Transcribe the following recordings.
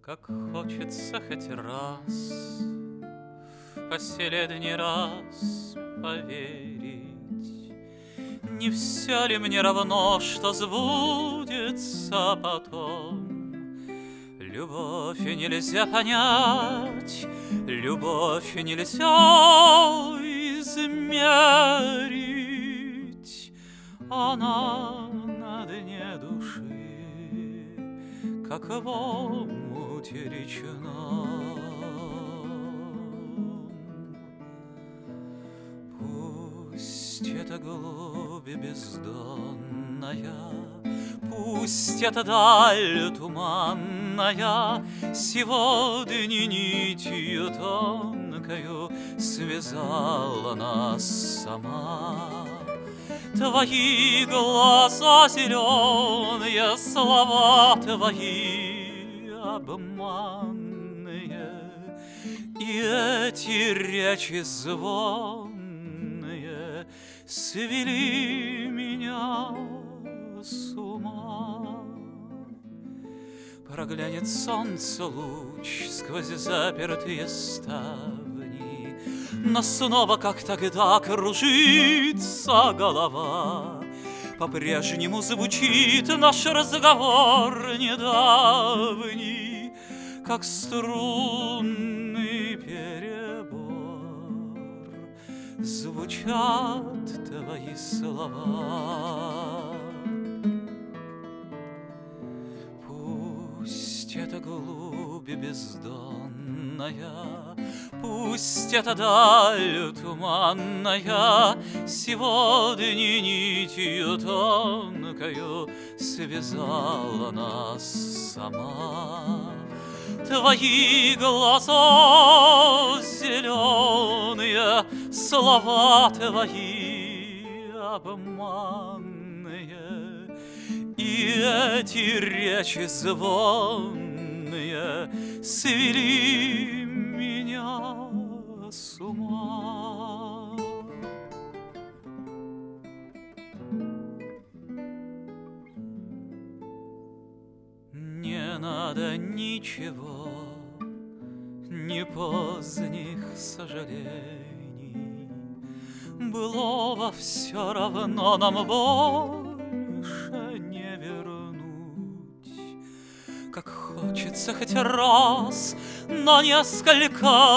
Как хочется хоть раз, в последний раз поверить, не все ли мне равно, что сбудется потом? Любовь нельзя понять, любовь нельзя измерить, она на дне души, как в омуте речном. Пусть это глубь бездонная, пусть это даль туманная сегодня нитью тонкою связала нас сама. Твои глаза зеленые, слова твои обманные, и эти речи звонные свели меня с ума. Проглянет солнце луч сквозь запертые ставни, но снова, как тогда, кружится голова. По-прежнему звучит наш разговор недавний, как струнный перебор. Звучат твои слова. Пусть это глубь бездонная, пусть это даль туманная сегодня нитью тонкою связала нас сама. Твои глаза зеленые, слова твои обманные, и эти речи звонные свели меня с ума. Не надо ничего, ни поздних сожалений, былого все равно нам больше не вернуть. Как хочется хоть раз на несколько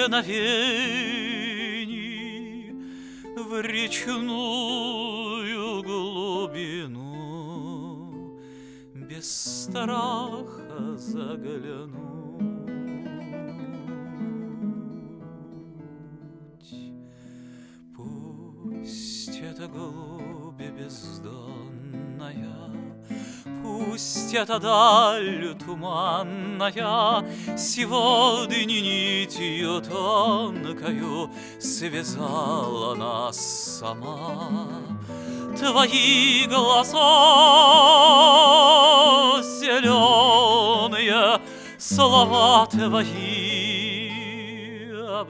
мгновений в речную глубину без страха заглянуть. Пусть это глубь бездонная, пусть это даль туманная сегодня нитью тонкою связала нас сама. Твои глаза зеленые, слова твои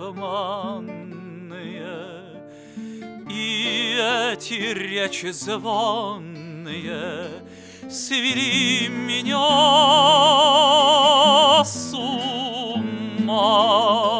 обманные, и эти речи звонные свели меня с ума.